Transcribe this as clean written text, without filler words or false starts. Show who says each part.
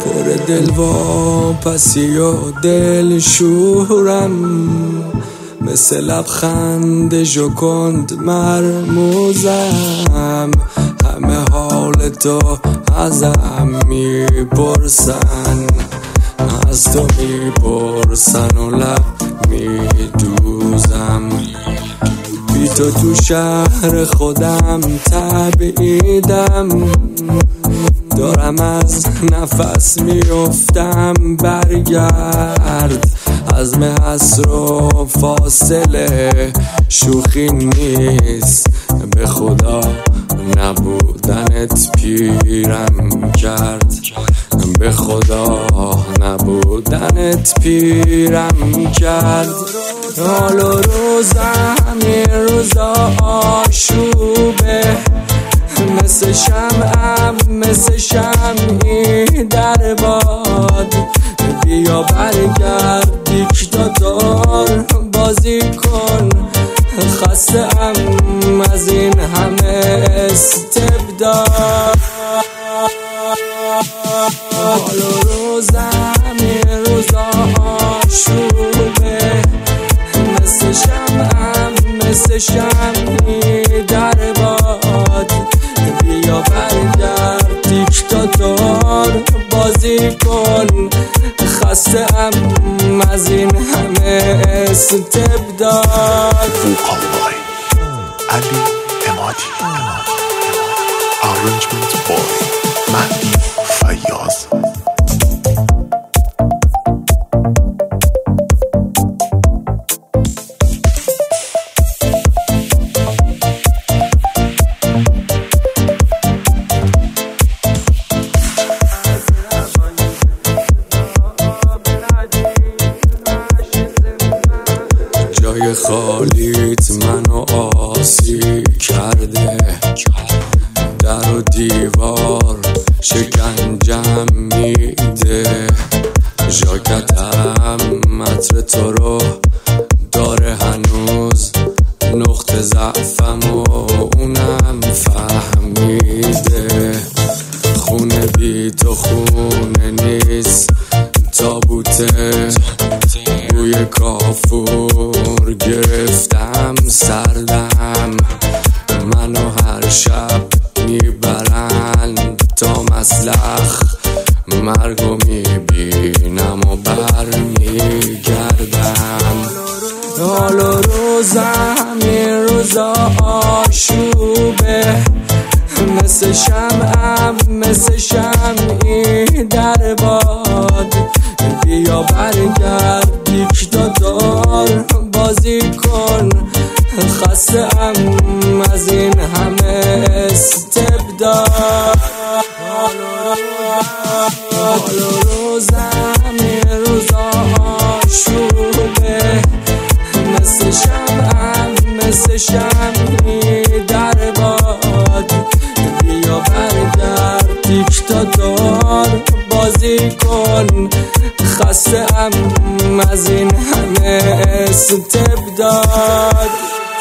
Speaker 1: پر دل واپسی و دل شورم، مثل لبخند ژوکند مرموزم. همه حال تو ازم میپرسن، از تو میپرسن و لب میدوزم. بی تو شهر خودم تبعیدم، دارم از نفس میافتم. برگرد عزم حسر و فاصله شوخی نیست، به خدا نبودنت پیرم کرد، به خدا نبودنت پیرم کرد. حال و روزم این روزا آشوبه، مثل شمعی در باد. بیا برگرد دیکتاتور بازی کن، خسته ام از این همه استبداد. حال و روزم این روزا آشوبه، مثل شمعی در باد. بیا برگرد دیکتاتور بازی کن، خسته ام از این همه استبداد.
Speaker 2: فوق‌الله علی حمادی. Arrangement boy مهدی فیاض.
Speaker 1: جای خالیت منو آسی کرده، در و دیوار شکنجم میده. ژاکتم عطر تو رو داره هنوز، نقطه ضعفم و اونم فهمیده. خونه بی تو خونه نیست، تابوته بوی کافور گرفتم سردم. منو هر شب میبرن تا مسلخ، مرگو میبینم و برمیگردم. حال و روزم این روزا آشوبه، مثل شمعی در باد. بیا برگرد دیکتاتور بازی کن، خسته ام از این همه استبداد. حال و روزم این روزا آشوبه، مثل شمعی در باد. بیا برگرد دیکتاتور بازی کن، خسته ام از این همه استبداد.